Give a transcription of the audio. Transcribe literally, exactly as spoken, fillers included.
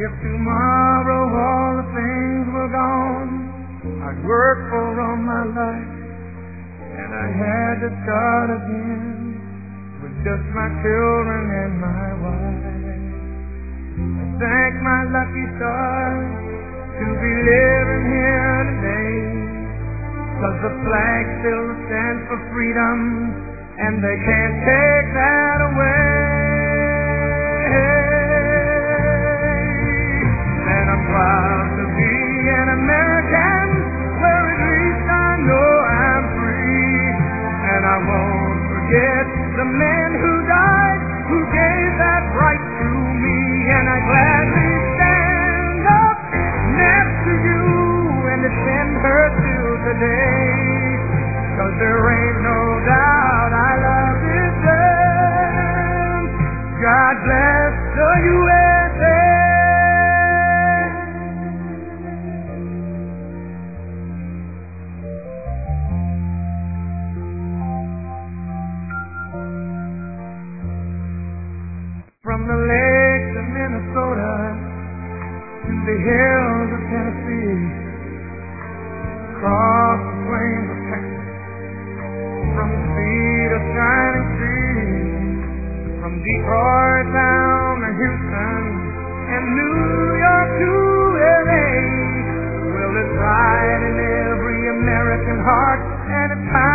If tomorrow all the things were gone, I'd work for all my life, and I had to start again with just my children and my wife. I thank my lucky stars to be living here today, 'cause the flag still stands for freedom, and they can't take that away. And I'm proud to be an American, where at least I know I'm free. And I won't forget the men who died, who gave that right to me. And I gladly stand up next to you and defend her till today, 'cause there ain't no doubt I love this land. God bless the U S A. From the lakes of Minnesota to the hills of Tennessee, across the plains of Texas, from the sea to shining sea, from Detroit down to Houston and New York to L A. Well, there's pride in every American heart, and it's